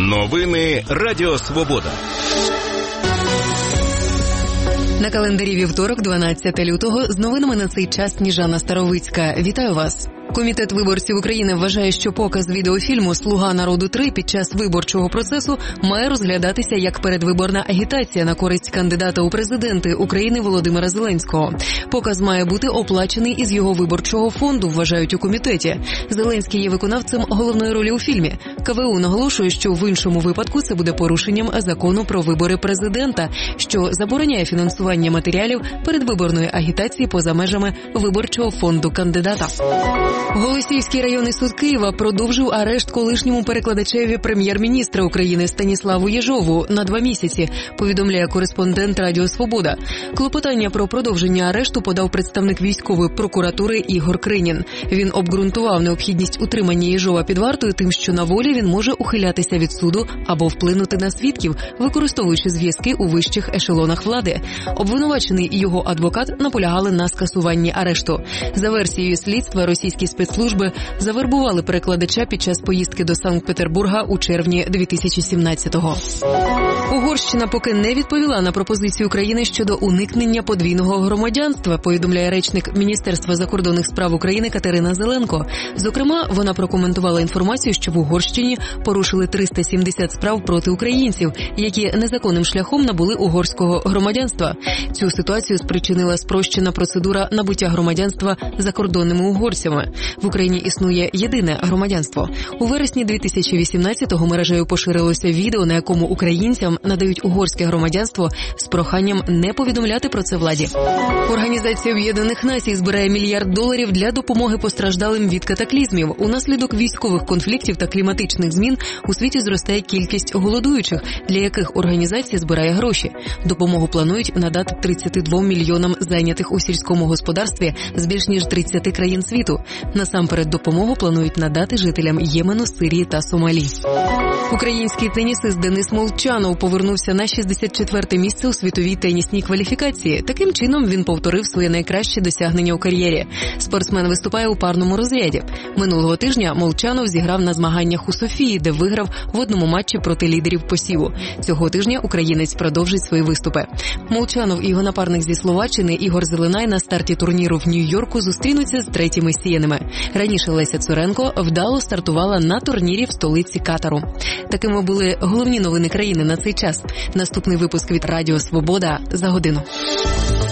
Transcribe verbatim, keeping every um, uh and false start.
Новини Радіо Свобода. На календарі вівторок, дванадцяте лютого, з новинами на цей час Сніжана Старовицька. Вітаю вас. Комітет виборців України вважає, що показ відеофільму «Слуга народу-три» під час виборчого процесу має розглядатися як передвиборна агітація на користь кандидата у президенти України Володимира Зеленського. Показ має бути оплачений із його виборчого фонду, вважають у комітеті. Зеленський є виконавцем головної ролі у фільмі. КВУ наголошує, що в іншому випадку це буде порушенням закону про вибори президента, що забороняє фінансування матеріалів передвиборної агітації поза межами виборчого фонду кандидата. Голосіївський районний суд Києва продовжив арешт колишньому перекладачеві прем'єр-міністра України Станіславу Єжову на два місяці, повідомляє кореспондент Радіо Свобода. Клопотання про продовження арешту подав представник військової прокуратури Ігор Кринін. Він обґрунтував необхідність утримання Єжова під вартою тим, що на волі він може ухилятися від суду або вплинути на свідків, використовуючи зв'язки у вищих ешелонах влади. Обвинувачений і його адвокат наполягали на скасуванні арешту. За версією слідства, російські спецслужби завербували перекладача під час поїздки до Санкт-Петербурга у червні дві тисячі сімнадцятого. Угорщина поки не відповіла на пропозицію України щодо уникнення подвійного громадянства, повідомляє речник Міністерства закордонних справ України Катерина Зеленко. Зокрема, вона прокоментувала інформацію, що в Угорщині порушили триста сімдесят справ проти українців, які незаконним шляхом набули угорського громадянства. Цю ситуацію спричинила спрощена процедура набуття громадянства закордонними угорцями. В Україні існує єдине громадянство. У вересні дві тисячі вісімнадцятого мережею поширилося відео, на якому українцям надають угорське громадянство з проханням не повідомляти про це владі. Організація Об'єднаних Націй збирає мільярд доларів для допомоги постраждалим від катаклізмів. Унаслідок військових конфліктів та кліматичних змін у світі зростає кількість голодуючих, для яких організація збирає гроші. Допомогу планують надати тридцяти двом мільйонам зайнятих у сільському господарстві з більш ніж тридцяти країн світу. Насамперед допомогу планують надати жителям Ємену, Сирії та Сомалі. Український тенісист Денис Молчанов повернувся на шістдесят четверте місце у світовій тенісній кваліфікації. Таким чином він повторив своє найкраще досягнення у кар'єрі. Спортсмен виступає у парному розряді. Минулого тижня Молчанов зіграв на змаганнях у Софії, де виграв в одному матчі проти лідерів посіву. Цього тижня українець продовжить свої виступи. Молчанов і його напарник зі Словаччини Ігор Зеленай на старті турніру в Нью-Йорку зустрінуться з третіми сіяними. Раніше Леся Цуренко вдало стартувала на турнірі в столиці Катару. Такими були головні новини країни на цей час. Наступний випуск від Радіо Свобода за годину.